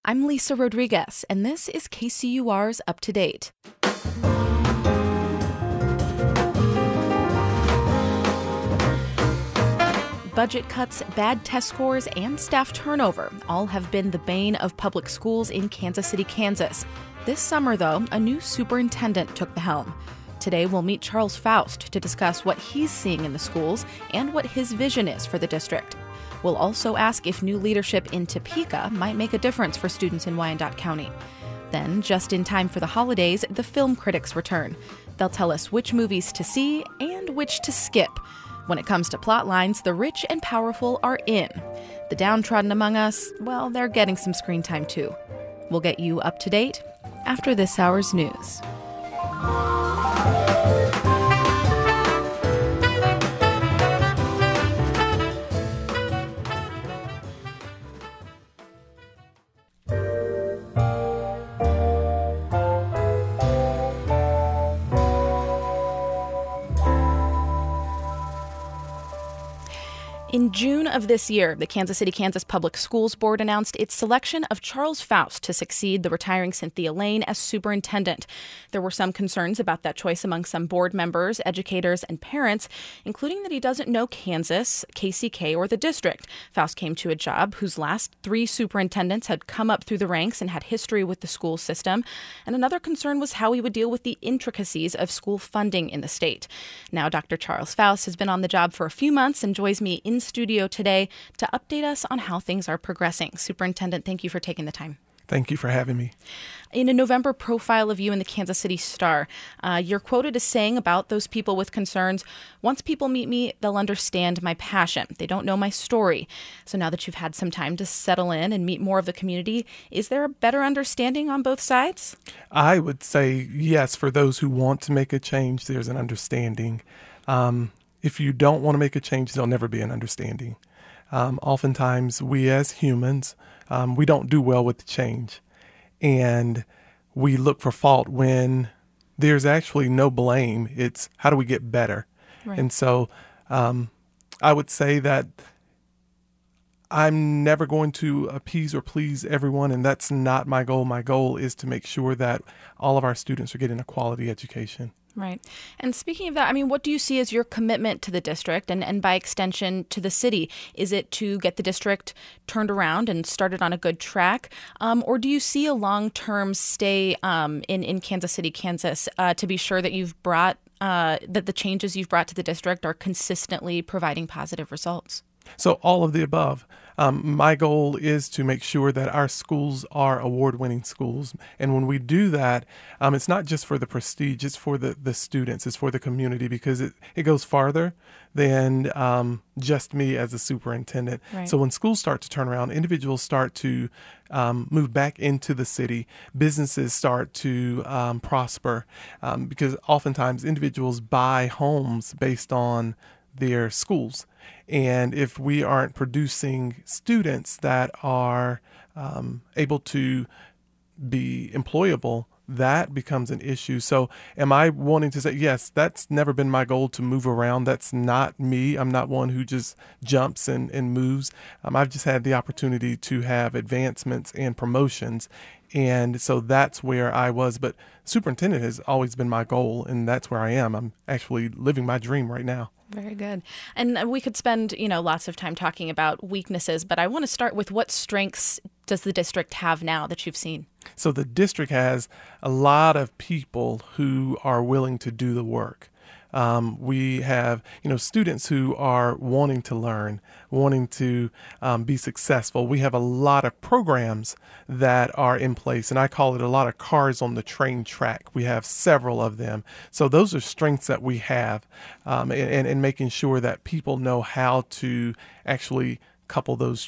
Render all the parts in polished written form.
I'm Lisa Rodriguez, and this is KCUR's Up to Date. Budget cuts, bad test scores, and staff turnover all have been the bane of public schools in Kansas City, Kansas. This summer, though, a new superintendent took the helm. Today, we'll meet Charles Foust to discuss what he's seeing in the schools and what his vision is for the district. We'll also ask if new leadership in Topeka might make a difference for students in Wyandotte County. Then, just in time for the holidays, the film critics return. They'll tell us which movies to see and which to skip. When it comes to plot lines, the rich and powerful are in. The downtrodden among us, well, they're getting some screen time too. We'll get you up to date after this hour's news. In June of this year, the Kansas City, Kansas Public Schools Board announced its selection of Charles Foust to succeed the retiring Cynthia Lane as superintendent. There were some concerns about that choice among some board members, educators, and parents, including that he doesn't know Kansas, KCK, or the district. Foust came to a job whose last 3 superintendents had come up through the ranks and had history with the school system. And another concern was how he would deal with the intricacies of school funding in the state. Now, Dr. Charles Foust has been on the job for a few months and joins me in studio today to update us on how things are progressing. Superintendent, thank you for taking the time. Thank you for having me. In a November profile of you in the Kansas City Star, you're quoted as saying about those people with concerns, "Once people meet me, they'll understand my passion. They don't know my story." So now that you've had some time to settle in and meet more of the community, is there a better understanding on both sides? I would say yes, for those who want to make a change, there's an understanding. If you don't want to make a change, there'll never be an understanding. Oftentimes, we as humans, we don't do well with change. And we look for fault when there's actually no blame. It's how do we get better? Right. And so I would say that I'm never going to appease or please everyone, and that's not my goal. My goal is to make sure that all of our students are getting a quality education. Right. And speaking of that, I mean, what do you see as your commitment to the district and by extension to the city? Is it to get the district turned around and started on a good track? Or do you see a long-term stay in Kansas City, Kansas, to be sure that you've brought that the changes you've brought to the district are consistently providing positive results? So all of the above. My goal is to make sure that our schools are award-winning schools. And when we do that, it's not just for the prestige, it's for the students, it's for the community, because it goes farther than just me as a superintendent. Right. So when schools start to turn around, individuals start to move back into the city, businesses start to prosper, because oftentimes individuals buy homes based on their schools. And if we aren't producing students that are able to be employable, that becomes an issue. So am I wanting to say, yes, that's never been my goal to move around. That's not me. I'm not one who just jumps and moves. I've just had the opportunity to have advancements and promotions. And so that's where I was. But superintendent has always been my goal, and that's where I am. I'm actually living my dream right now. Very good. And we could spend, lots of time talking about weaknesses, but I want to start with what strengths does the district have now that you've seen? So the district has a lot of people who are willing to do the work. We have, students who are wanting to learn, wanting to be successful. We have a lot of programs that are in place, and I call it a lot of cars on the train track. We have several of them. So those are strengths that we have, and making sure that people know how to actually couple those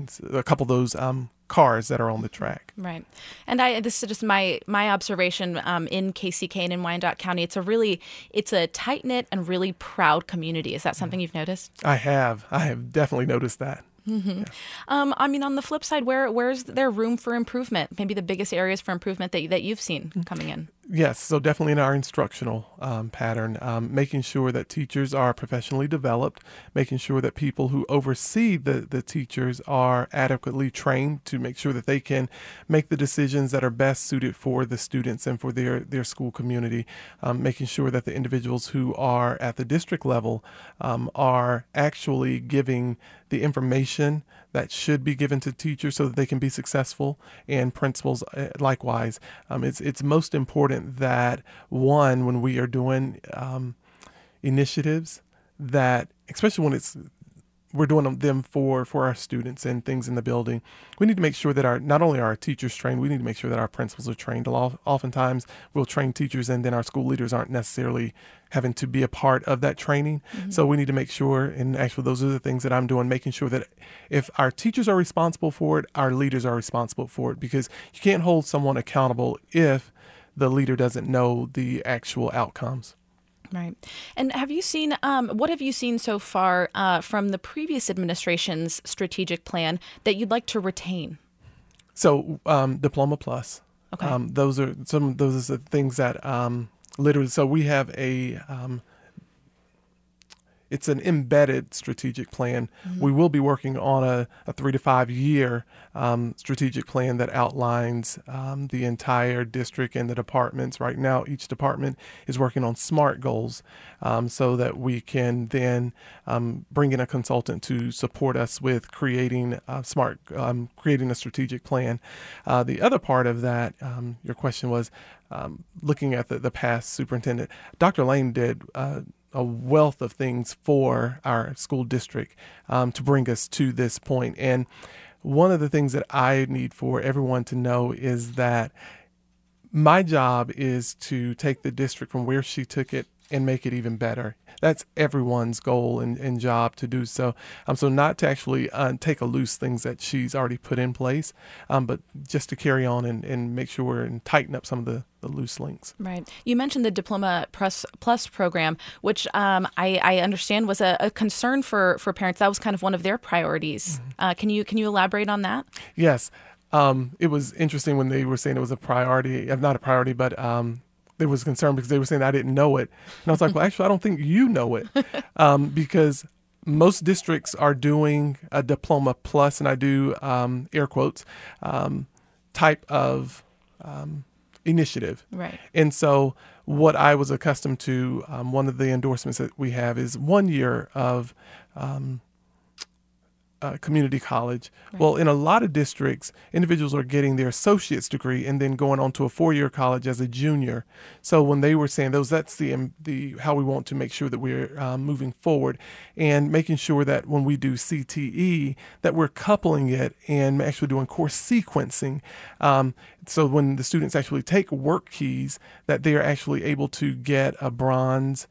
cars that are on the track. Right. And this is just my observation in KCK and in Wyandotte County. It's a tight-knit and really proud community. Is that something you've noticed? I have definitely noticed that. Mm-hmm. Yeah. On the flip side, where's there room for improvement? Maybe the biggest areas for improvement that you've seen coming in? Yes, so definitely in our instructional pattern, making sure that teachers are professionally developed, making sure that people who oversee the teachers are adequately trained to make sure that they can make the decisions that are best suited for the students and for their school community, making sure that the individuals who are at the district level are actually giving the information that should be given to teachers so that they can be successful, and principals likewise. It's most important that one, when we are doing initiatives, that especially when we're doing them for our students and things in the building, we need to make sure that not only are our teachers trained, we need to make sure that our principals are trained. Oftentimes we'll train teachers and then our school leaders aren't necessarily having to be a part of that training. So we need to make sure, and actually those are the things that I'm doing, making sure that if our teachers are responsible for it, our leaders are responsible for it, because you can't hold someone accountable if the leader doesn't know the actual outcomes. Right. And have you seen, what have you seen so far from the previous administration's strategic plan that you'd like to retain? So Diploma Plus. Okay. Those are the things that literally, so we have it's an embedded strategic plan. We will be working on a 3 to 5 year strategic plan that outlines the entire district and the departments. Right now, each department is working on SMART goals so that we can then bring in a consultant to support us with creating creating a strategic plan. The other part of that, your question was looking at the past superintendent. Dr. Lane did a wealth of things for our school district to bring us to this point. And one of the things that I need for everyone to know is that my job is to take the district from where she took it and make it even better. That's everyone's goal and job to do so. So not to actually take a loose things that she's already put in place, but just to carry on and make sure and tighten up some of the loose links. Right. You mentioned the Diploma Plus program, which I understand was a concern for parents. That was kind of one of their priorities. Can you elaborate on that? Yes. It was interesting when they were saying it was a priority, not a priority, but there was concern because they were saying I didn't know it. And I was like, well, actually, I don't think you know it because most districts are doing a Diploma Plus, and I do air quotes, type of initiative. Right. And so what I was accustomed to, one of the endorsements that we have is 1 year of community college. Right. Well, in a lot of districts, individuals are getting their associate's degree and then going on to a 4-year college as a junior. So when they were saying that's the how we want to make sure that we're moving forward and making sure that when we do CTE, that we're coupling it and actually doing course sequencing. So when the students actually take work keys, that they're actually able to get a bronze,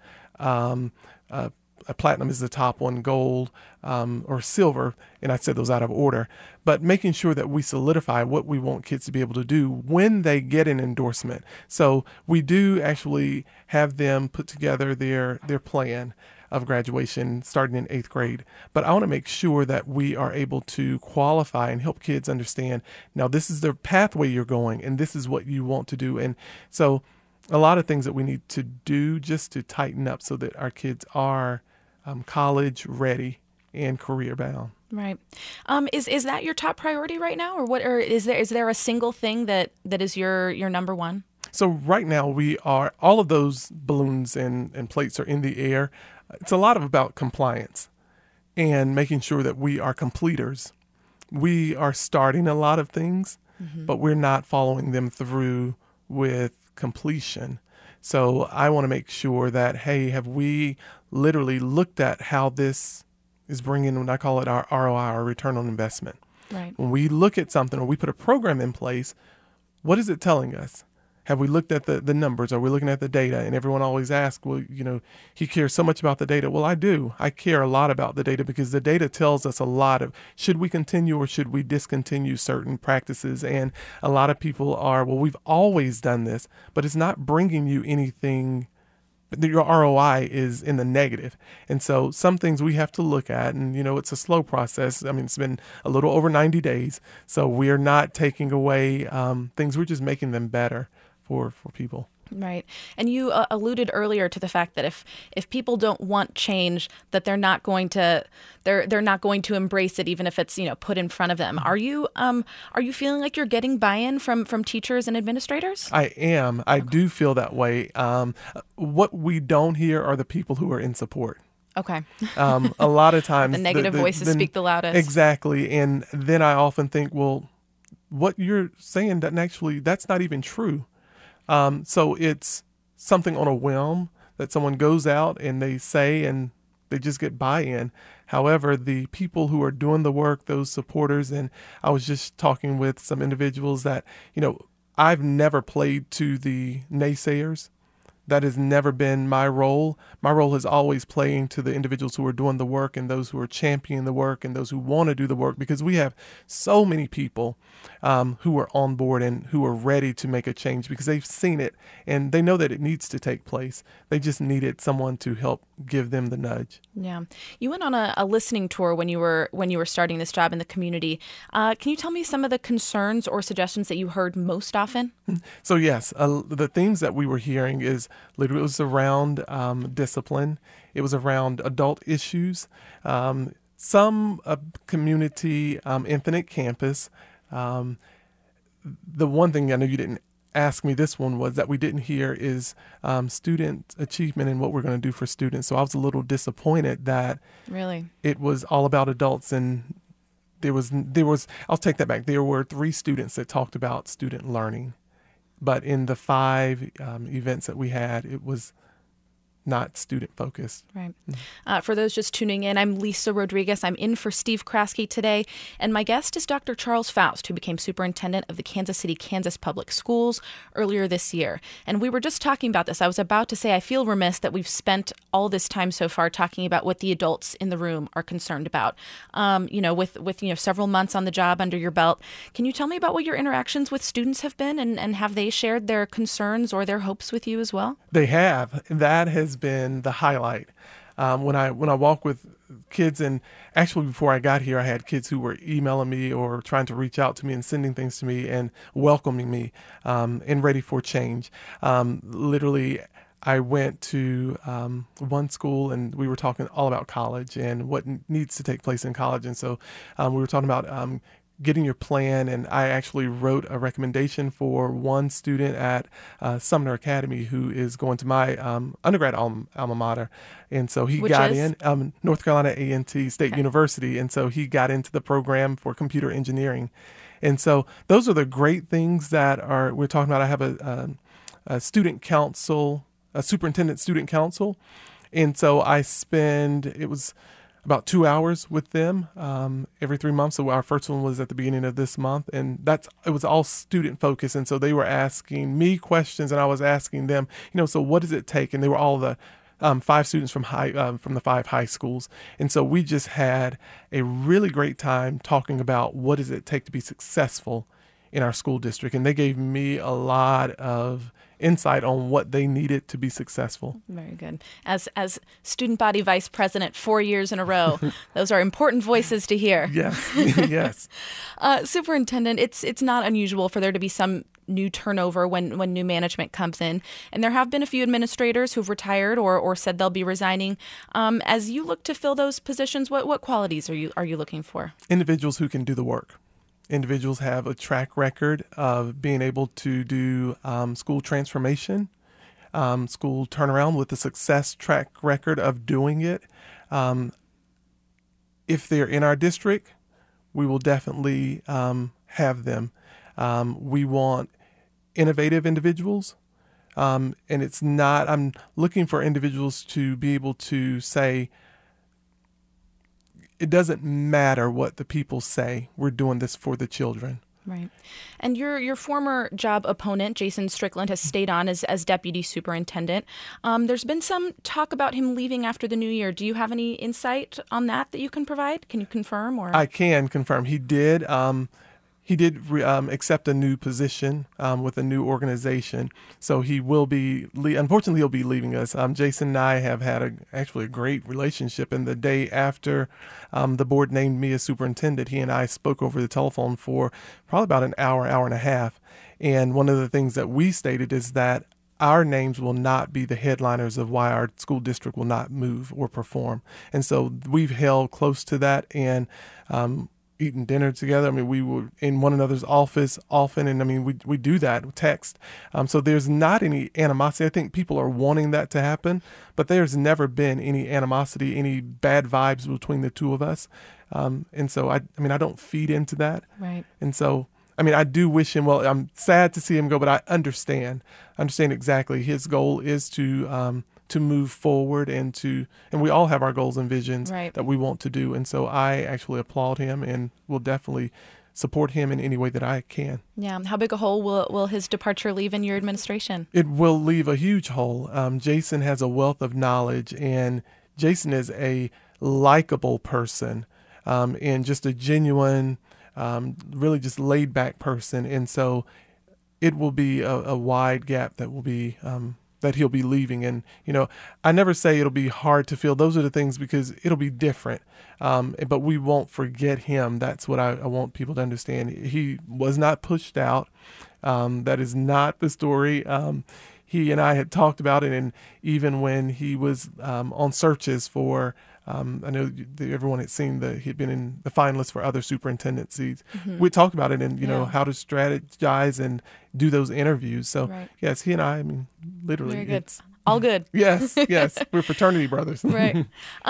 a platinum is the top one, gold, or silver, and I said those out of order, but making sure that we solidify what we want kids to be able to do when they get an endorsement. So we do actually have them put together their plan of graduation starting in 8th grade. But I want to make sure that we are able to qualify and help kids understand, now this is the pathway you're going, and this is what you want to do. And so a lot of things that we need to do just to tighten up so that our kids are college ready and career bound. Right. Is that your top priority right now, or what? Or is there a single thing that is your number one? So right now we are, all of those balloons and plates are in the air. It's a lot about compliance and making sure that we are completers. We are starting a lot of things, but we're not following them through with completion. So I want to make sure that, hey, have we literally looked at how this is bringing, when I call it our ROI, our return on investment. Right. When we look at something or we put a program in place, what is it telling us? Have we looked at the numbers? Are we looking at the data? And everyone always asks, well, he cares so much about the data. Well, I do. I care a lot about the data because the data tells us a lot of, should we continue or should we discontinue certain practices? And a lot of people are, well, we've always done this, but it's not bringing you anything. Your ROI is in the negative. And so some things we have to look at, and, it's a slow process. I mean, it's been a little over 90 days. So we are not taking away things. We're just making them better for people. Right. And you alluded earlier to the fact that if people don't want change, that they're not going to embrace it, even if it's, put in front of them. Are you feeling like you're getting buy-in from teachers and administrators? I am. I do feel that way. What we don't hear are the people who are in support. Okay. A lot of times the negative voices speak the loudest. Exactly. And then I often think, well, what you're saying that's not even true. So it's something on a whim that someone goes out and they say, and they just get buy-in. However, the people who are doing the work, those supporters, and I was just talking with some individuals that, I've never played to the naysayers. That has never been my role. My role is always playing to the individuals who are doing the work and those who are championing the work and those who want to do the work, because we have so many people who are on board and who are ready to make a change because they've seen it and they know that it needs to take place. They just needed someone to help give them the nudge. Yeah. You went on a listening tour when you were starting this job in the community. Can you tell me some of the concerns or suggestions that you heard most often? So yes, the themes that we were hearing is literally, it was around discipline. It was around adult issues, some community, Infinite Campus. The one thing I know you didn't ask me this one was that we didn't hear is student achievement and what we're going to do for students. So I was a little disappointed that really it was all about adults, and there was I'll take that back. There were 3 students that talked about student learning. But in the 5 events that we had, it was not student focused. Right. For those just tuning in, I'm Lisa Rodriguez. I'm in for Steve Kraske today, and my guest is Dr. Charles Foust, who became superintendent of the Kansas City, Kansas Public Schools earlier this year. And we were just talking about this. I was about to say I feel remiss that we've spent all this time so far talking about what the adults in the room are concerned about. With several months on the job under your belt, can you tell me about what your interactions with students have been, and have they shared their concerns or their hopes with you as well? They have. That has been the highlight. When I walk with kids, and actually before I got here, I had kids who were emailing me or trying to reach out to me and sending things to me and welcoming me and ready for change. Literally, I went to one school and we were talking all about college and what needs to take place in college. And so we were talking about getting your plan, and I actually wrote a recommendation for one student at Sumner Academy who is going to my undergrad alma mater. And so he got in North Carolina A&T State University. And so he got into the program for computer engineering. And so those are the great things that we're talking about. I have a student council, a superintendent student council. And so it was about 2 hours with them every 3 months. So our first one was at the beginning of this month, and it was all student focused. And so they were asking me questions, and I was asking them, so what does it take? And they were all the 5 students from the 5 high schools. And so we just had a really great time talking about what does it take to be successful in our school district. And they gave me a lot of insight on what they needed to be successful. Very good. As student body vice president 4 years in a row, those are important voices to hear. Yes, yes. Superintendent, it's not unusual for there to be some new turnover when new management comes in. And there have been a few administrators who've retired or said they'll be resigning. As you look to fill those positions, what qualities are you looking for? Individuals who can do the work. Individuals have a track record of being able to do school transformation, school turnaround with a success track record of doing it. If they're in our district, we will definitely have them. We want innovative individuals. And I'm looking for individuals to be able to say, it doesn't matter what the people say. We're doing this for the children. Right. And your former job opponent, Jason Strickland, has stayed on as deputy superintendent. There's been some talk about him leaving after the new year. Do you have any insight on that you can provide? Can you confirm? Or I can confirm. He did. He did accept a new position with a new organization, so he will be. Unfortunately, he'll be leaving us. Jason and I have had actually a great relationship. And the day after the board named me as superintendent, he and I spoke over the telephone for probably about an hour and a half. And one of the things that we stated is that our names will not be the headliners of why our school district will not move or perform. And so we've held close to that, and eating dinner together. I mean, we were in one another's office often, and I mean, we do that with text. So there's not any animosity. I think people are wanting that to happen, but there's never been any animosity, any bad vibes between the two of us. And so I mean, I don't feed into that. Right. And so, I mean, I do wish him well. I'm sad to see him go, but I understand exactly. His goal is to move forward and we all have our goals and visions Right. that we want to do. And so I actually applaud him and will definitely support him in any way that I can. Yeah. How big a hole will his departure leave in your administration? It will leave a huge hole. Jason has a wealth of knowledge, and Jason is a likable person, and just a genuine, really just laid back person. And so it will be a wide gap that will be, that he'll be leaving. And, I never say it'll be hard to fill. Those are the things, because it'll be different. But we won't forget him. That's what I want people to understand. He was not pushed out. That is not the story. He and I had talked about it, and even when he was on searches for, I know everyone had seen that he'd been in the finalists for other superintendent seats. Mm-hmm. We talked about it, and Yeah. how to strategize and do those interviews. So Right. yes, he and I mean, literally, Very good. it's All good. yes, we're fraternity brothers. Right.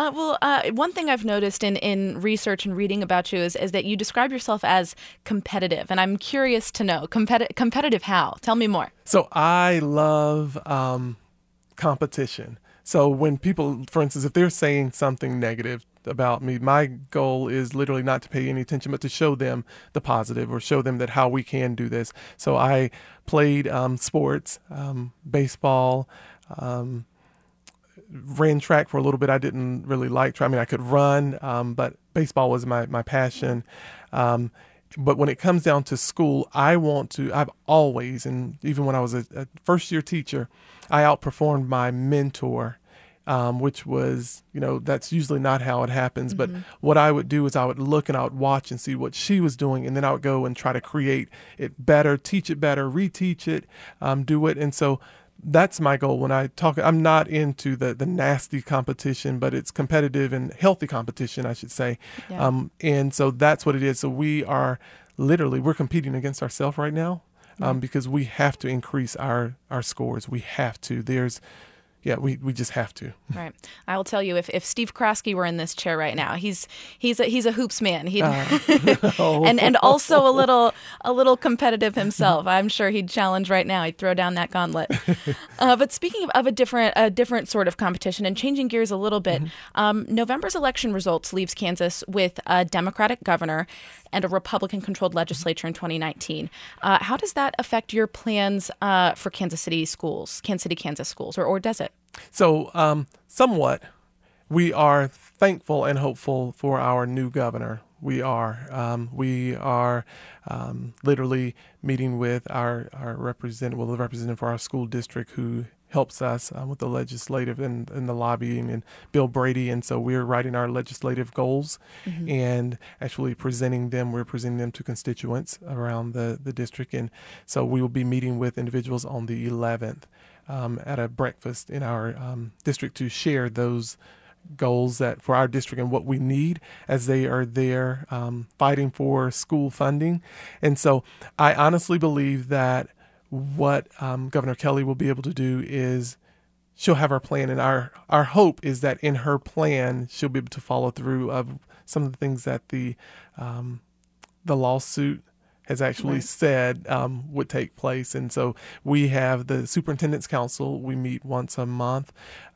One thing I've noticed in research and reading about you is that you describe yourself as competitive, and I'm curious to know competitive how? Tell me more. So I love competition. So when people, for instance, if they're saying something negative about me, my goal is literally not to pay any attention, but to show them the positive, or show them that how we can do this. So I played sports, baseball, ran track for a little bit. I didn't really like track. I mean, I could run, but baseball was my passion. But when it comes down to school, I've always, and even when I was a first-year teacher, I outperformed my mentor, which was, that's usually not how it happens. But what I would do is I would look and I would watch and see what she was doing, and then I would go and try to create it better, teach it better, reteach it, do it. And so that's my goal when I talk. I'm not into the nasty competition, but it's competitive and healthy competition, I should say. Yeah. And so that's what it is. So we're competing against ourselves right now, because we have to increase our scores. We have to. We just have to. Right. I will tell you, if Steve Kraske were in this chair right now, he's a hoops man. He'd and also a little competitive himself. I'm sure he'd challenge right now. He'd throw down that gauntlet. But speaking of a different sort of competition, and changing gears a little bit, November's election results leaves Kansas with a Democratic governor and a Republican-controlled legislature in 2019. How does that affect your plans for Kansas City, Kansas schools, or does it? So somewhat, we are thankful and hopeful for our new governor. We are. We are literally meeting with our representative for our school district, who helps us with the legislative and the lobbying, and Bill Brady. And so we're writing our legislative goals and actually presenting them. We're presenting them to constituents around the district. And so we will be meeting with individuals on the 11th at a breakfast in our district to share those goals that for our district and what we need as they are there fighting for school funding. And so I honestly believe that what Governor Kelly will be able to do is she'll have our plan, and our hope is that in her plan she'll be able to follow through of some of the things that the lawsuit has actually said would take place. And so we have the Superintendent's Council. We meet once a month.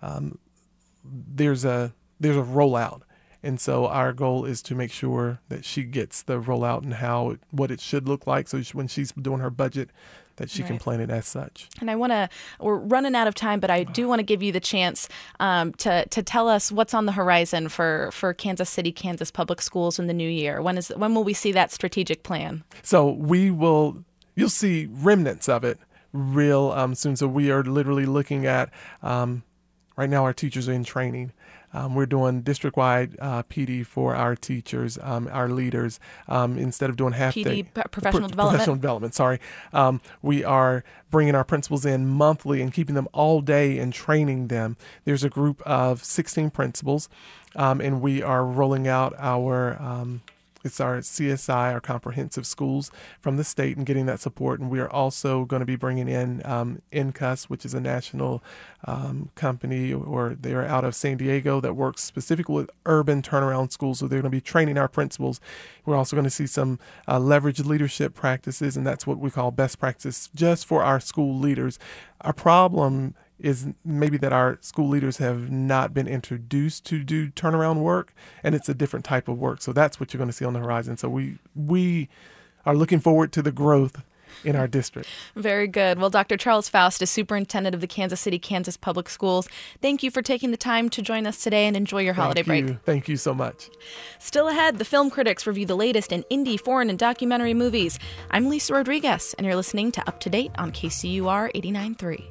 There's a rollout. And so our goal is to make sure that she gets the rollout and what it should look like. So when she's doing her budget, that she can plan it as such. And we're running out of time, but I do want to give you the chance to tell us what's on the horizon for Kansas City, Kansas Public Schools in the new year. When will we see that strategic plan? So you'll see remnants of it real soon. So we are literally looking at, right now our teachers are in training. We're doing district-wide PD for our teachers, our leaders. Instead of doing half-day professional development. Sorry, we are bringing our principals in monthly and keeping them all day and training them. There's a group of 16 principals, and we are rolling out it's our CSI, our comprehensive schools from the state, and getting that support. And we are also going to be bringing in NCUS, which is a national company, or they're out of San Diego that works specifically with urban turnaround schools. So they're going to be training our principals. We're also going to see some leveraged leadership practices, and that's what we call best practice just for our school leaders. Our problem is maybe that our school leaders have not been introduced to do turnaround work, and it's a different type of work. So that's what you're going to see on the horizon. So we are looking forward to the growth in our district. Very good. Well, Dr. Charles Faust is superintendent of the Kansas City, Kansas Public Schools. Thank you for taking the time to join us today, and enjoy your holiday break. Thank you so much. Still ahead, the film critics review the latest in indie, foreign, and documentary movies. I'm Lisa Rodriguez, and you're listening to Up to Date on KCUR 89.3.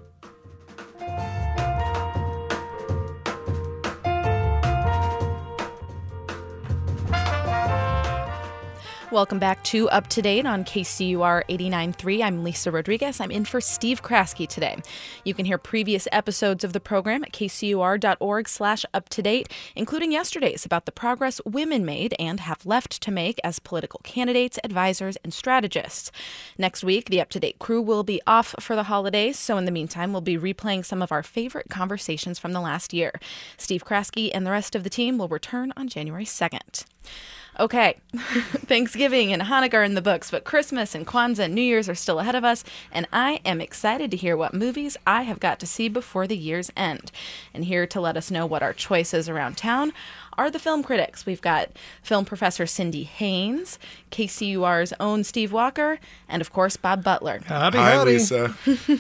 Welcome back to Up to Date on KCUR 89.3. I'm Lisa Rodriguez. I'm in for Steve Kraske today. You can hear previous episodes of the program at kcur.org/uptodate, including yesterday's about the progress women made and have left to make as political candidates, advisors, and strategists. Next week, the Up to Date crew will be off for the holidays, so in the meantime, we'll be replaying some of our favorite conversations from the last year. Steve Kraske and the rest of the team will return on January 2nd. Okay, Thanksgiving and Hanukkah are in the books, but Christmas and Kwanzaa and New Year's are still ahead of us, and I am excited to hear what movies I have got to see before the year's end. And here to let us know what our choices around town are the film critics. We've got film professor Cindy Haynes, KCUR's own Steve Walker, and of course, Bob Butler. Howdy. Hi, Lisa.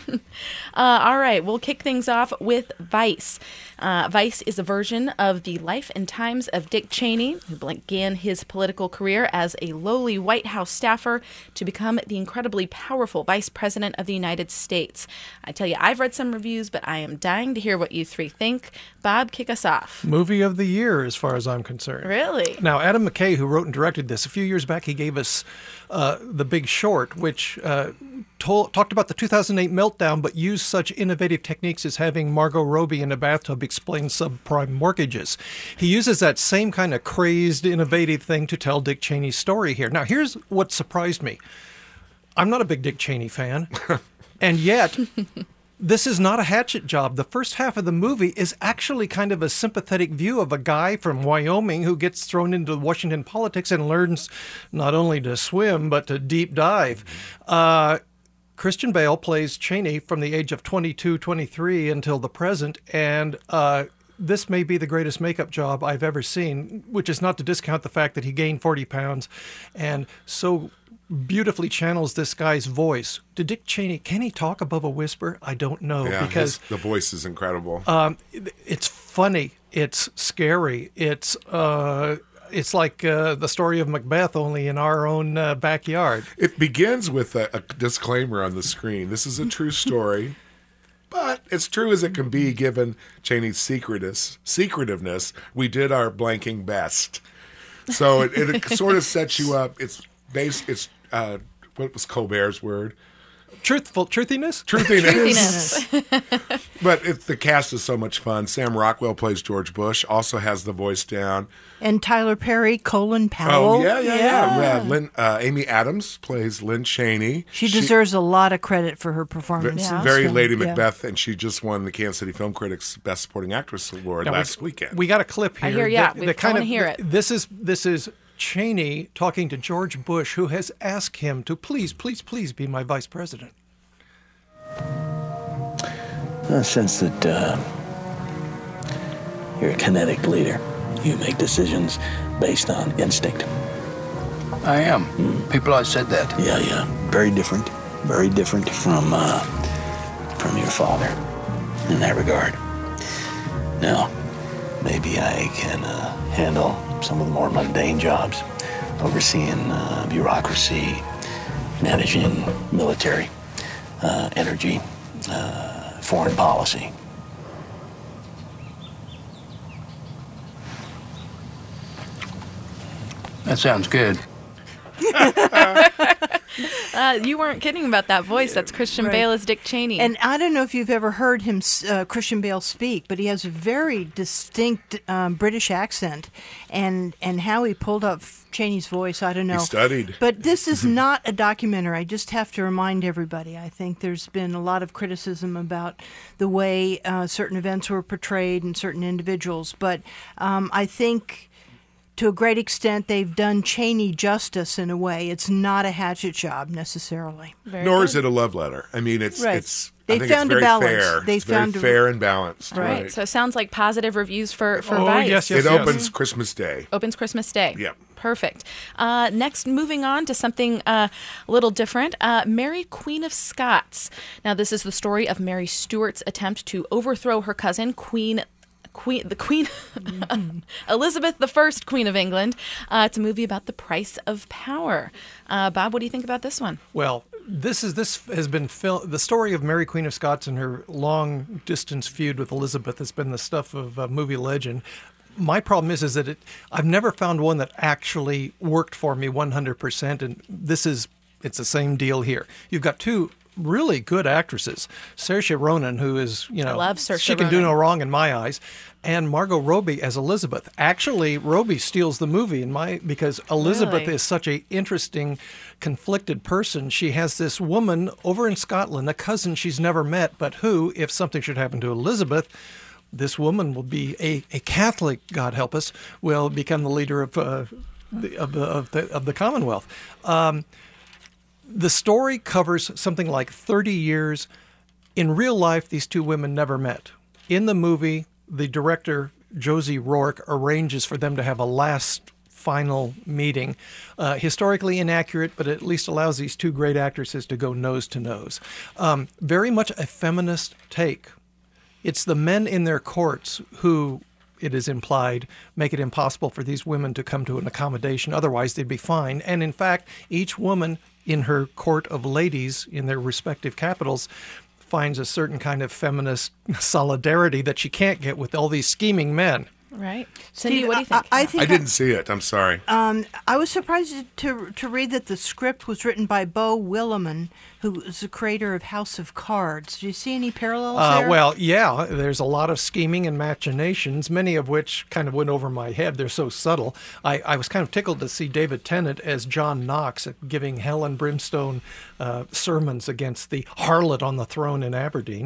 All right, we'll kick things off with Vice. Vice is a version of the life and times of Dick Cheney, who began his political career as a lowly White House staffer to become the incredibly powerful Vice President of the United States. I tell you, I've read some reviews, but I am dying to hear what you three think. Bob, kick us off. Movie of the year, as far as I'm concerned. Really? Now, Adam McKay, who wrote and directed this, a few years back, he gave us The Big Short, which talked about the 2008 meltdown, but used such innovative techniques as having Margot Robbie in a bathtub explain subprime mortgages. He uses that same kind of crazed, innovative thing to tell Dick Cheney's story here. Now, here's what surprised me. I'm not a big Dick Cheney fan, and yet this is not a hatchet job. The first half of the movie is actually kind of a sympathetic view of a guy from Wyoming who gets thrown into Washington politics and learns not only to swim, but to deep dive. Christian Bale plays Cheney from the age of 22, 23 until the present, and this may be the greatest makeup job I've ever seen, which is not to discount the fact that he gained 40 pounds and so beautifully channels this guy's voice. To Dick Cheney, can he talk above a whisper? I don't know. Yeah, because the voice is incredible. It's funny. It's scary. It's like the story of Macbeth, only in our own backyard. It begins with a disclaimer on the screen. This is a true story, but it's true as it can be given Cheney's secretiveness. We did our blanking best. So it sort of sets you up. It's what was Colbert's word? Truthiness? Truthiness. But the cast is so much fun. Sam Rockwell plays George Bush, also has the voice down. And Tyler Perry, Colin Powell. Oh, yeah. Amy Adams plays Lynn Cheney. She deserves a lot of credit for her performance. Very Lady Macbeth, and she just won the Kansas City Film Critics Best Supporting Actress Award last weekend. We got a clip here. I hear, yeah. We want to hear it. This is Cheney talking to George Bush, who has asked him to please be my vice president. I sense that you're a kinetic leader. You make decisions based on instinct. I am. People always said that. Yeah. Very different from your father in that regard. Now, maybe I can handle some of the more mundane jobs, overseeing bureaucracy, managing military, energy, foreign policy. That sounds good. You weren't kidding about that voice. That's Christian Bale as Dick Cheney. And I don't know if you've ever heard him, Christian Bale, speak, but he has a very distinct British accent. And how he pulled up Cheney's voice, I don't know. He studied. But this is not a documentary. I just have to remind everybody. I think there's been a lot of criticism about the way certain events were portrayed and certain individuals. But I think, to a great extent, they've done Cheney justice in a way. It's not a hatchet job necessarily. Nor is it a love letter. I mean, it's Right. I think it's very fair. They it's very found fair and balanced. right. So it sounds like positive reviews for Oh, Vice. yes. It opens Christmas Day. Opens Christmas Day. Yep. Perfect. Next, moving on to something a little different. Mary, Queen of Scots. Now, this is the story of Mary Stuart's attempt to overthrow her cousin, Queen Elizabeth I, Queen of England. It's a movie about the price of power. Bob, what do you think about this one? Well, this has been the story of Mary Queen of Scots and her long distance feud with Elizabeth has been the stuff of movie legend. My problem is that I've never found one that actually worked for me 100%, and it's the same deal here. You've got two really good actresses, Saoirse Ronan, who is, I love Saoirse she can do Ronan. no wrong in my eyes, and Margot Robbie as Elizabeth. Actually, Robbie steals the movie because Elizabeth Really? is such a interesting, conflicted person. She has this woman over in Scotland, a cousin she's never met, but who, if something should happen to Elizabeth, this woman will be a Catholic, God help us, will become the leader of the Commonwealth. The story covers something like 30 years. In real life, these two women never met. In the movie, the director, Josie Rourke, arranges for them to have a last final meeting. Historically inaccurate, but at least allows these two great actresses to go nose to nose. Very much a feminist take. It's the men in their courts who, it is implied, make it impossible for these women to come to an accommodation. Otherwise, they'd be fine. And in fact, each woman in her court of ladies in their respective capitals finds a certain kind of feminist solidarity that she can't get with all these scheming men. Right. Cindy, Steve, what do you think? I think I didn't see it. I'm sorry. I was surprised to read that the script was written by Beau Willimon, who is the creator of House of Cards. Do you see any parallels there? Well, yeah, there's a lot of scheming and machinations, many of which kind of went over my head. They're so subtle. I was kind of tickled to see David Tennant as John Knox giving hell and brimstone sermons against the harlot on the throne in Aberdeen.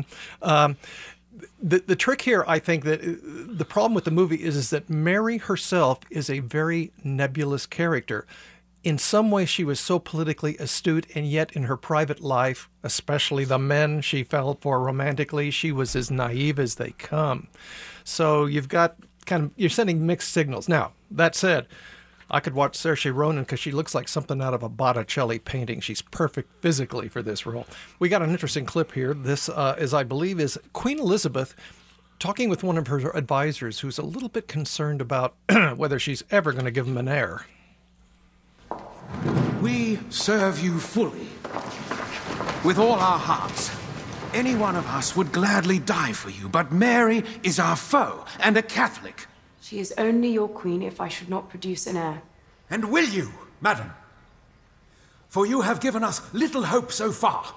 The trick here, I think, that the problem with the movie is that Mary herself is a very nebulous character. In some ways, she was so politically astute, and yet in her private life, especially the men she fell for romantically, she was as naive as they come. So you're sending mixed signals. Now, that said, I could watch Saoirse Ronan because she looks like something out of a Botticelli painting. She's perfect physically for this role. We got an interesting clip here. This, as I believe, is Queen Elizabeth talking with one of her advisors who's a little bit concerned about whether she's ever going to give him an heir. We serve you fully, with all our hearts. Any one of us would gladly die for you, but Mary is our foe and a Catholic. She is only your queen if I should not produce an heir. And will you, madam? For you have given us little hope so far.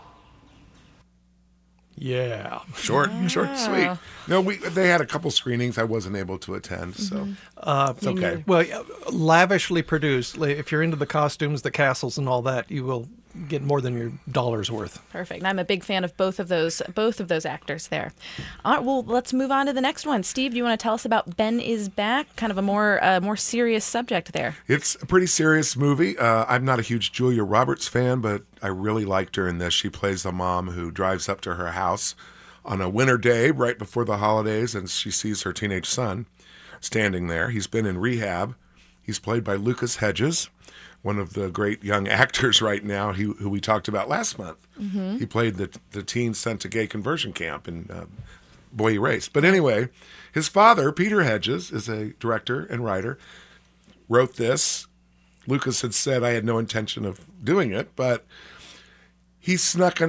Yeah. Short and sweet. No, they had a couple screenings I wasn't able to attend, so it's okay. Well, lavishly produced. If you're into the costumes, the castles, and all that, you will get more than your dollar's worth. Perfect. I'm a big fan of both of those actors there. All right, well, let's move on to the next one. Steve, do you want to tell us about Ben is Back? Kind of a more serious subject there. It's a pretty serious movie. I'm not a huge Julia Roberts fan, but I really liked her in this. She plays the mom who drives up to her house on a winter day right before the holidays, and she sees her teenage son standing there. He's been in rehab. He's played by Lucas Hedges, one of the great young actors right now who we talked about last month. Mm-hmm. He played the teen sent to gay conversion camp in Boy Erased. But anyway, his father, Peter Hedges, is a director and writer, wrote this. Lucas had said, I had no intention of doing it, but he sneaked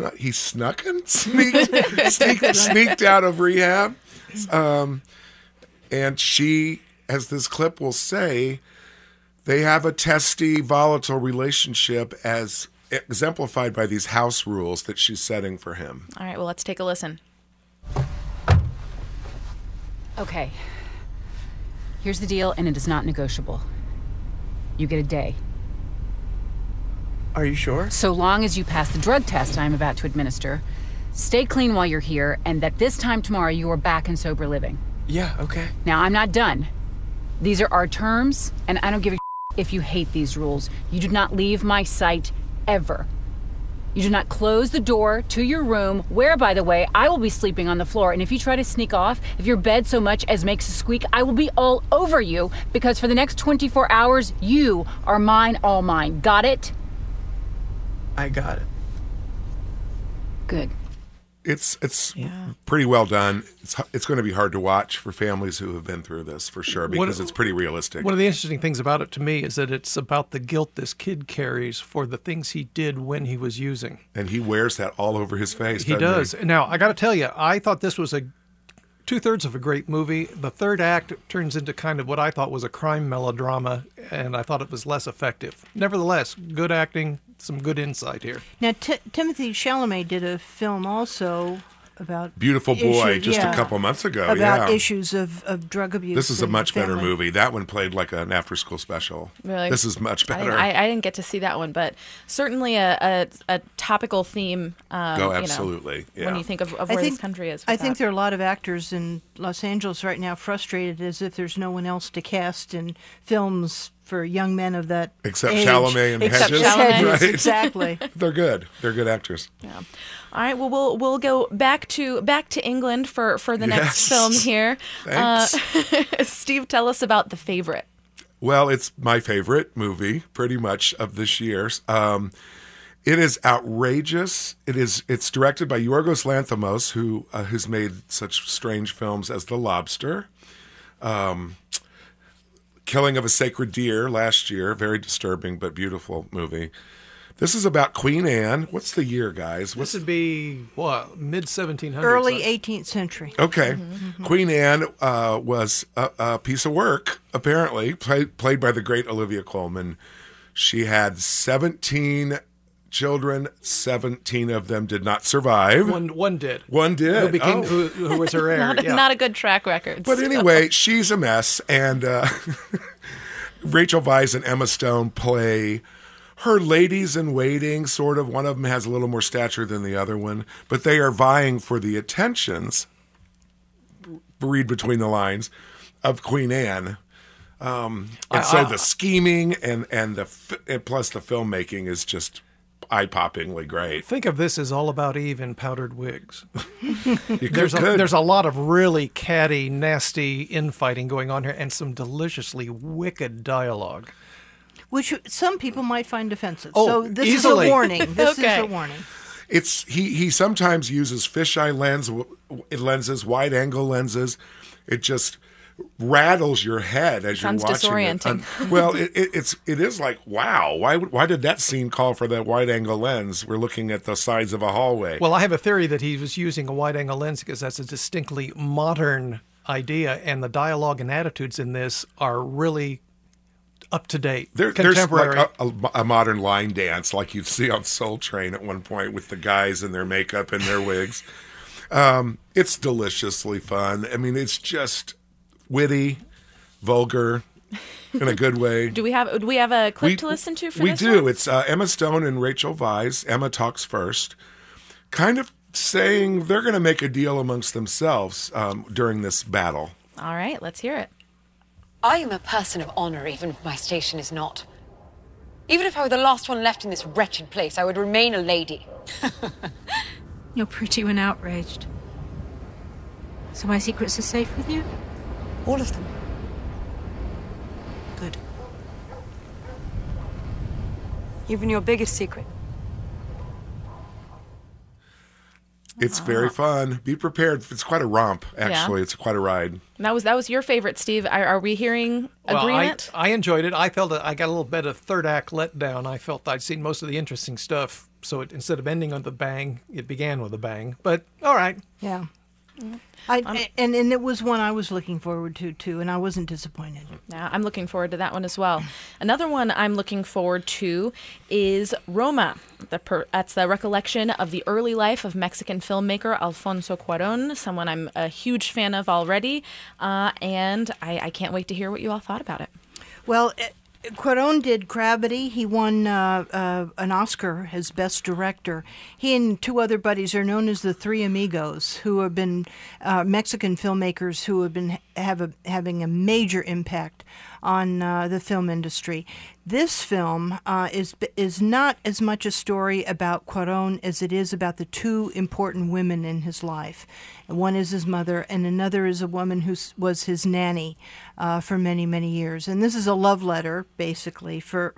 out of rehab. And she, as this clip will say, They have a testy, volatile relationship as exemplified by these house rules that she's setting for him. All right, well, let's take a listen. Okay. Here's the deal, and it is not negotiable. You get a day. Are you sure? So long as you pass the drug test I'm about to administer, stay clean while you're here, and that this time tomorrow you are back in sober living. Yeah, okay. Now, I'm not done. These are our terms, and I don't give a if you hate these rules. You do not leave my sight ever. You do not close the door to your room, where, by the way, I will be sleeping on the floor. And if you try to sneak off, if your bed so much as makes a squeak, I will be all over you, because for the next 24 hours, you are mine, all mine. Got it? I got it. Good. It's pretty well done. It's going to be hard to watch for families who have been through this, for sure, because it's pretty realistic. One of the interesting things about it to me is that it's about the guilt this kid carries for the things he did when he was using. And he wears that all over his face, He does. Now, I got to tell you, I thought this was two-thirds of a great movie. The third act turns into kind of what I thought was a crime melodrama, and I thought it was less effective. Nevertheless, good acting, some good insight here. Now, Timothy Chalamet did a film also about Beautiful Boy issues, just a couple months ago. About issues of drug abuse. This is a in much the better family. movie. That one played like an after-school special. Really? This is much better. I didn't get to see that one, but certainly a topical theme. Absolutely. When you think of where this country is. I think there are a lot of actors in Los Angeles right now frustrated as if there's no one else to cast in films for young men of that Except age. Chalamet and Except Hedges. Chalamet. Right? Exactly. They're good. They're good actors. Yeah. All right. Well, we'll go back to England for the next film here. Thanks. Steve, tell us about The Favorite. Well, it's my favorite movie, pretty much, of this year. It is outrageous. It's directed by Yorgos Lanthimos, who has made such strange films as The Lobster, Killing of a Sacred Deer last year, very disturbing but beautiful movie. This is about Queen Anne. What's the year, guys? This would be, what, mid-1700s? Early 18th century. Okay. Mm-hmm. Queen Anne was a piece of work, apparently, played by the great Olivia Colman. She had 17 children. 17 of them did not survive. One did. One did. Who became who was her heir? Not a good track record. But anyway, she's a mess, and Rachel Weisz and Emma Stone play her ladies in waiting, sort of. One of them has a little more stature than the other one, but they are vying for the attentions, read between the lines, of Queen Anne. And so the scheming and plus the filmmaking is just eye-poppingly great. Think of this as All About Eve in powdered wigs. There's a lot of really catty, nasty infighting going on here, and some deliciously wicked dialogue. Which some people might find offensive. Oh, so this easily. is a warning. This Okay. is a warning. It's he sometimes uses fisheye lenses, wide-angle lenses. It just rattles your head as Sounds you're watching disorienting. it. Well, it is like, wow, why did that scene call for that wide-angle lens? We're looking at the sides of a hallway. Well, I have a theory that he was using a wide-angle lens because that's a distinctly modern idea, and the dialogue and attitudes in this are really up to date, contemporary. There's like a modern line dance like you'd see on Soul Train at one point with the guys in their makeup and their wigs. It's deliciously fun. I mean, it's just witty, vulgar, in a good way. Do we have a clip to listen to for we this do. one? It's Emma Stone and Rachel Weisz. Emma talks first, kind of saying they're going to make a deal amongst themselves during this battle. All right, let's hear it. I am a person of honor, even if my station is not. Even if I were the last one left in this wretched place, I would remain a lady. You're pretty when outraged. So my secrets are safe with you? All of them. Good. Even your biggest secret. It's very fun. Be prepared. It's quite a romp, actually. Yeah. It's quite a ride. That was your favorite, Steve. Are we hearing agreement? I enjoyed it. I felt that I got a little bit of third act letdown. I felt I'd seen most of the interesting stuff. So instead of ending on the bang, it began with a bang. But all right. Yeah. And it was one I was looking forward to, too, and I wasn't disappointed. Yeah, I'm looking forward to that one as well. Another one I'm looking forward to is Roma. That's the recollection of the early life of Mexican filmmaker Alfonso Cuarón, someone I'm a huge fan of already, and I can't wait to hear what you all thought about it. Well, Cuarón did Gravity. He won an Oscar as Best Director. He and two other buddies are known as the Three Amigos, who have been Mexican filmmakers who have been having a major impact on the film industry. This film is not as much a story about Cuarón as it is about the two important women in his life. One is his mother, and another is a woman who was his nanny for many, many years. And this is a love letter, basically, for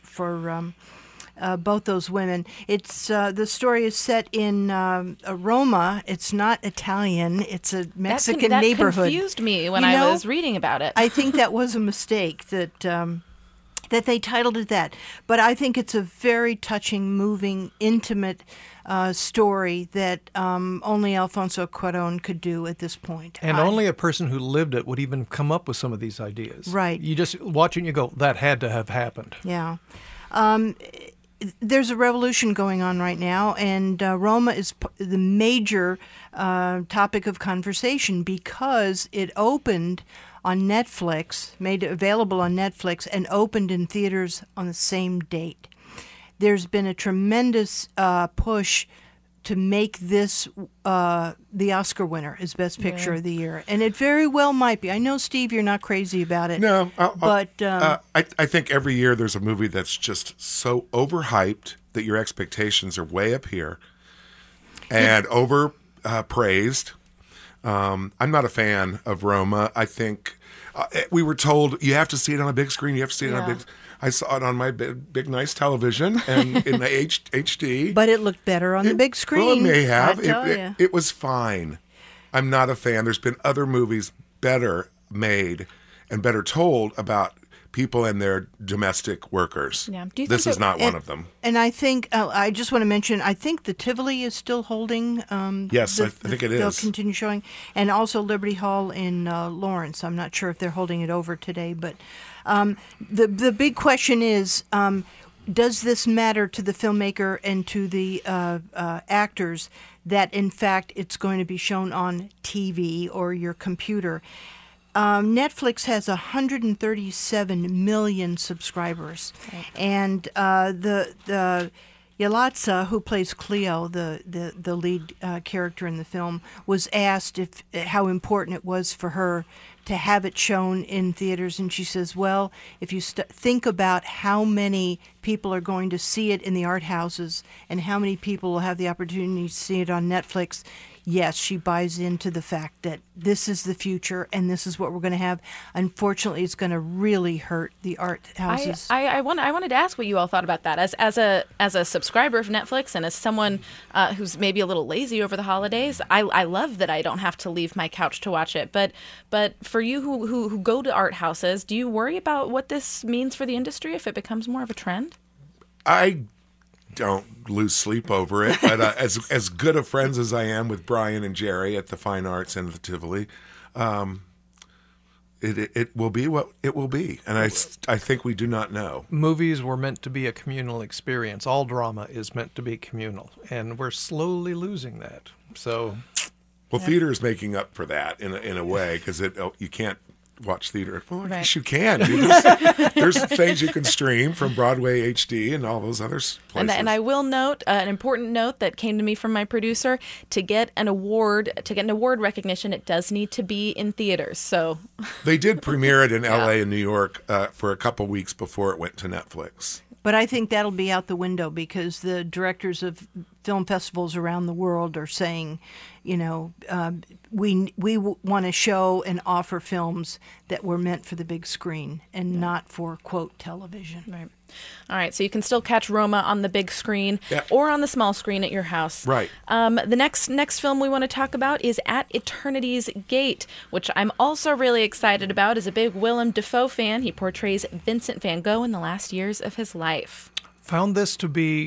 both those women. It's the story is set in Roma. It's not Italian. It's a Mexican neighborhood. That confused me when I was reading about it. I think that was a mistake that they titled it that. But I think it's a very touching, moving, intimate story that only Alfonso Cuarón could do at this point. And only a person who lived it would even come up with some of these ideas. Right. You just watch it and you go, that had to have happened. Yeah. There's a revolution going on right now, and Roma is the major topic of conversation because it opened on Netflix, made it available on Netflix, and opened in theaters on the same date. There's been a tremendous push to make this the Oscar winner as Best Picture of the Year. And it very well might be. I know, Steve, you're not crazy about it. No. But I think every year there's a movie that's just so overhyped that your expectations are way up here and praised. I'm not a fan of Roma. I think we were told you have to see it on a big screen. You have to see it on a big. I saw it on my big nice television and in the HD. But it looked better on the big screen. Well, it may have. It was fine. I'm not a fan. There's been other movies better made and better told about people and their domestic workers. Yeah. This is not one of them. And I think, I just want to mention, I think the Tivoli is still holding. Yes, I think it is. They'll continue showing. And also Liberty Hall in Lawrence. I'm not sure if they're holding it over today. But the big question is, does this matter to the filmmaker and to the actors that, in fact, it's going to be shown on TV or your computer? Netflix has 137 million subscribers, and the Yalitza, who plays Cleo, the lead character in the film, was asked how important it was for her to have it shown in theaters, and she says, well, if you think about how many people are going to see it in the art houses and how many people will have the opportunity to see it on Netflix, yes, she buys into the fact that this is the future and this is what we're going to have. Unfortunately, it's going to really hurt the art houses. I wanted to ask what you all thought about that. As a subscriber of Netflix and as someone who's maybe a little lazy over the holidays, I love that I don't have to leave my couch to watch it. But for you who go to art houses, do you worry about what this means for the industry if it becomes more of a trend? I don't lose sleep over it, but as good of friends as I am with Brian and Jerry at the Fine Arts and the Tivoli, it will be what it will be, and I think we do not know. Movies were meant to be a communal experience. All drama is meant to be communal, and we're slowly losing that. So, theater is making up for that in a way because you can't watch theater. Well, I guess Right. you can. There's things you can stream from Broadway HD and all those other places. And I will note an important note that came to me from my producer: to get an award recognition, it does need to be in theaters. So they did premiere it in L.A. and New York for a couple weeks before it went to Netflix. But I think that'll be out the window because the directors of film festivals around the world are saying, we want to show and offer films that were meant for the big screen and not for, quote, television. Right. All right, so you can still catch Roma on the big screen or on the small screen at your house. Right. The next film we want to talk about is At Eternity's Gate, which I'm also really excited about. As a big Willem Dafoe fan, he portrays Vincent van Gogh in the last years of his life. found this to be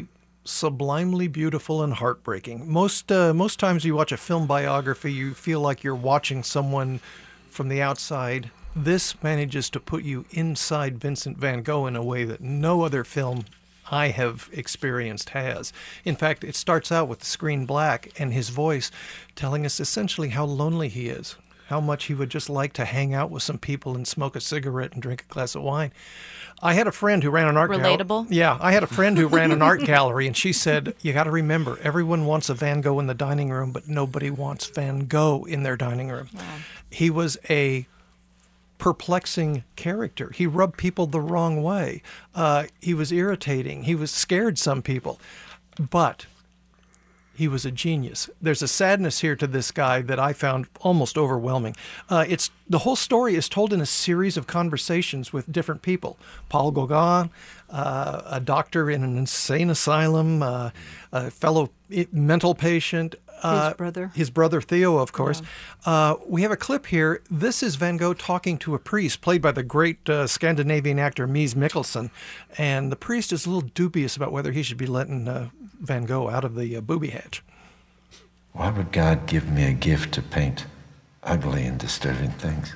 sublimely beautiful and heartbreaking. Most times you watch a film biography, you feel like you're watching someone from the outside. This manages to put you inside Vincent van Gogh in a way that no other film I have experienced has. In fact, it starts out with the screen black and his voice telling us essentially how lonely he is, how much he would just like to hang out with some people and smoke a cigarette and drink a glass of wine. I had a friend who ran an art gallery. Relatable? Yeah, I had a friend who ran an art gallery, and she said, you got to remember, everyone wants a Van Gogh in the dining room, but nobody wants Van Gogh in their dining room. Wow. He was a perplexing character. He rubbed people the wrong way. He was irritating. He scared some people. But he was a genius. There's a sadness here to this guy that I found almost overwhelming. The whole story is told in a series of conversations with different people. Paul Gauguin, a doctor in an insane asylum, a fellow mental patient. His brother Theo, of course. Yeah. We have a clip here. This is Van Gogh talking to a priest, played by the great Scandinavian actor Mies Mikkelsen. And the priest is a little dubious about whether he should be letting Van Gogh out of the booby hatch. Why would God give me a gift to paint ugly and disturbing things?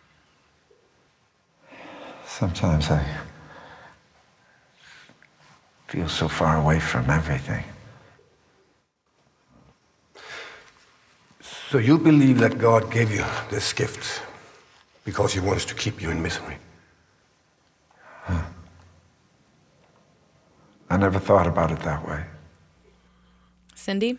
Sometimes I feel so far away from everything. So you believe that God gave you this gift because he wants to keep you in misery? Huh. I never thought about it that way. Cindy?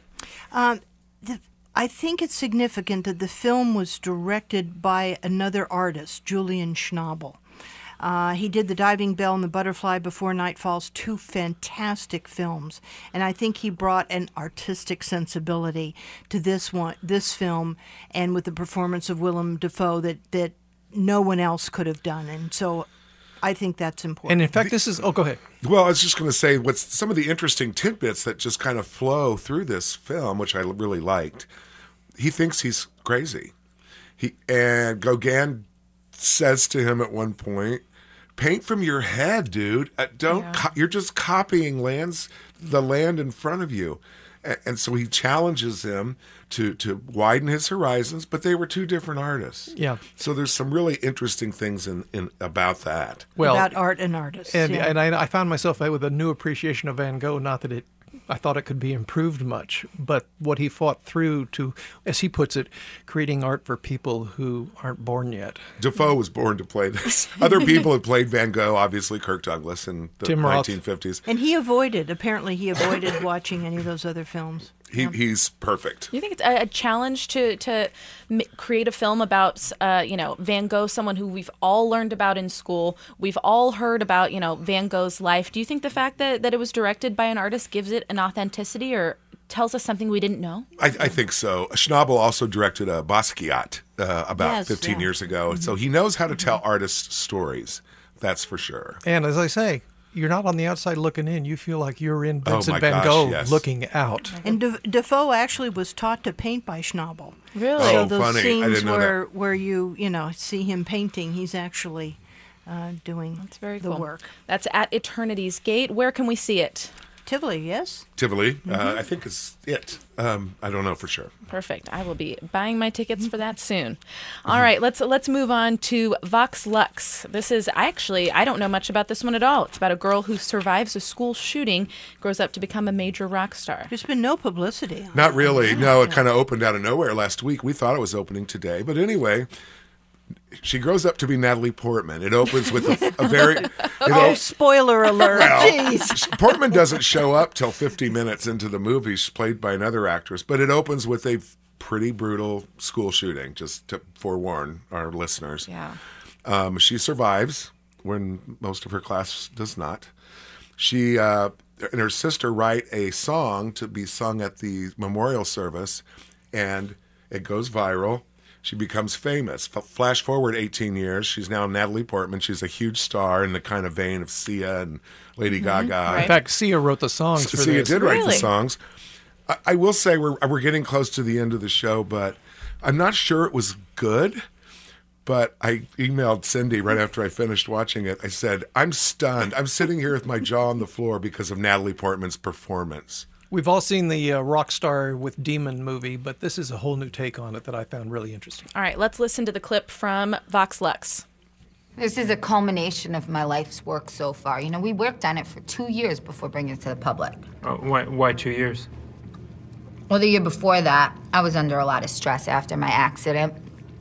I think it's significant that the film was directed by another artist, Julian Schnabel. He did The Diving Bell and The Butterfly Before Night Falls, 2 fantastic films, and I think he brought an artistic sensibility to this film, and with the performance of Willem Dafoe that no one else could have done, and so I think that's important. And in fact, this is... Oh, go ahead. Well, I was just going to say what's some of the interesting tidbits that just kind of flow through this film, which I really liked. He thinks he's crazy. And Gauguin says to him at one point, paint from your head, dude. You're just copying the land in front of you. And so he challenges him to widen his horizons, but they were 2 different artists. Yeah. So there's some really interesting things in about that. Well, about art and artists. And, yeah. and I found myself with a new appreciation of Van Gogh, not that I thought it could be improved much, but what he fought through to, as he puts it, creating art for people who aren't born yet. Defoe was born to play this. Other people had played Van Gogh, obviously Kirk Douglas in the 1950s. And apparently he avoided watching any of those other films. He's perfect. You think it's a challenge to create a film about, Van Gogh, someone who we've all learned about in school. We've all heard about, Van Gogh's life. Do you think the fact that it was directed by an artist gives it an authenticity or tells us something we didn't know? I think so. Schnabel also directed Basquiat about 15 years ago. Mm-hmm. So he knows how to tell artists' stories. That's for sure. And as I say, you're not on the outside looking in. You feel like you're in Vincent van Gogh looking out. And Defoe actually was taught to paint by Schnabel. Really? So those funny. scenes where you see him painting, he's actually doing That's very the cool. work. That's at Eternity's Gate. Where can we see it? Tivoli, yes? Tivoli, I think is it. I don't know for sure. Perfect. I will be buying my tickets for that soon. All right, let's move on to Vox Lux. This is I don't know much about this one at all. It's about a girl who survives a school shooting, grows up to become a major rock star. There's been no publicity. Not really. No, it kind of opened out of nowhere last week. We thought it was opening today, but anyway. She grows up to be Natalie Portman. It opens with a very... spoiler alert. Well, jeez. Portman doesn't show up till 50 minutes into the movie. She's played by another actress. But it opens with a pretty brutal school shooting, just to forewarn our listeners. Yeah. She survives when most of her class does not. She and her sister write a song to be sung at the memorial service, and it goes viral. She becomes famous. Flash forward 18 years. She's now Natalie Portman. She's a huge star in the kind of vein of Sia and Lady Gaga. Right. In fact, Sia wrote the songs for this. Sia did write the songs. I will say we're getting close to the end of the show, but I'm not sure it was good. but I emailed Cindy right after I finished watching it. I said, I'm stunned. I'm sitting here with my jaw on the floor because of Natalie Portman's performance. We've all seen the Rockstar with Demon movie, but this is a whole new take on it that I found really interesting. All right, let's listen to the clip from Vox Lux. This is a culmination of my life's work so far. You know, we worked on it for 2 years before bringing it to the public. Why 2 years? Well, the year before that, I was under a lot of stress after my accident.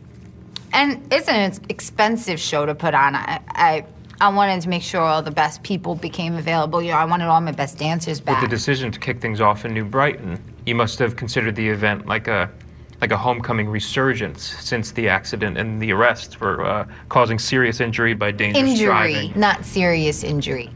And it's an expensive show to put on. I wanted to make sure all the best people became available. You know, I wanted all my best dancers back. With the decision to kick things off in New Brighton, you must have considered the event like a homecoming resurgence since the accident and the arrests for causing serious injury by dangerous driving. Injury, not serious injury.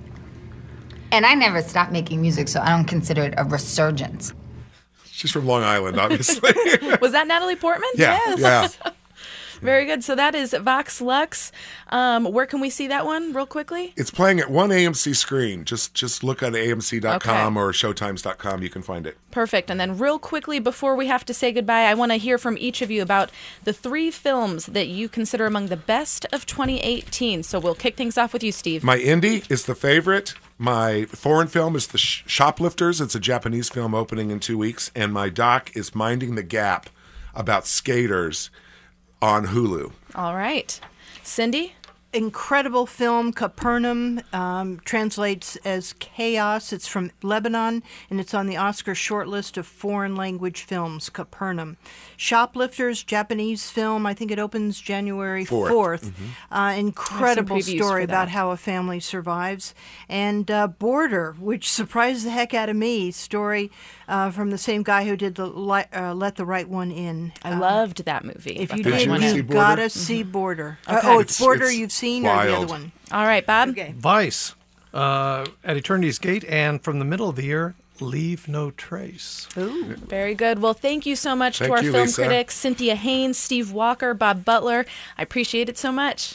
And I never stopped making music, so I don't consider it a resurgence. She's from Long Island, obviously. Was that Natalie Portman? Yeah, Yes. yeah. Very good. So that is Vox Lux. Where can we see that one real quickly? It's playing at one AMC screen. Just look at AMC.com Okay. or Showtimes.com. You can find it. Perfect. And then real quickly, before we have to say goodbye, I want to hear from each of you about the 3 films that you consider among the best of 2018. So we'll kick things off with you, Steve. My indie is The Favorite. My foreign film is The Shoplifters. It's a Japanese film opening in 2 weeks. And my doc is Minding the Gap, about skaters, on Hulu. All right. Cindy? Incredible film, Capernaum, translates as chaos. It's from Lebanon, and it's on the Oscar shortlist of foreign language films, Capernaum. Shoplifters, Japanese film, I think it opens January 4th. Incredible story about how a family survives. And Border, which surprised the heck out of me, story from the same guy who did the Let the Right One In. I loved that movie. If you Let the did, Right One In. you've got to see Border. Okay. Oh, it's Border it's you've seen, wild. or the other one? All right, Bob? Okay. Vice, at Eternity's Gate, and from the middle of the year, Leave No Trace. Ooh, very good. Well, thank you so much Thank to our you, film Lisa. critics, Cynthia Haynes, Steve Walker, Bob Butler. I appreciate it so much.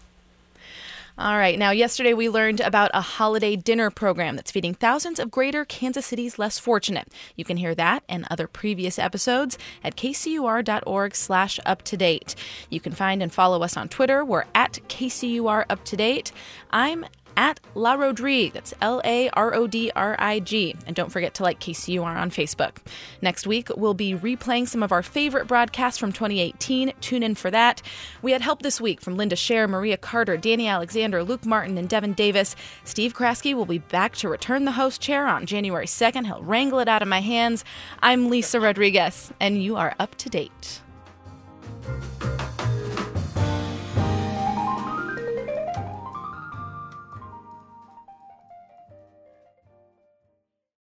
All right. Now, yesterday we learned about a holiday dinner program that's feeding thousands of greater Kansas City's less fortunate. You can hear that and other previous episodes at kcur.org/uptodate. You can find and follow us on Twitter. We're at KCURUptodate. I'm at La Rodrigue. That's LARODRIG. And don't forget to like KCUR on Facebook. Next week, we'll be replaying some of our favorite broadcasts from 2018. Tune in for that. We had help this week from Linda Scher, Maria Carter, Danny Alexander, Luke Martin, and Devin Davis. Steve Kraske will be back to return the host chair on January 2nd. He'll wrangle it out of my hands. I'm Lisa Rodriguez, and you are up to date.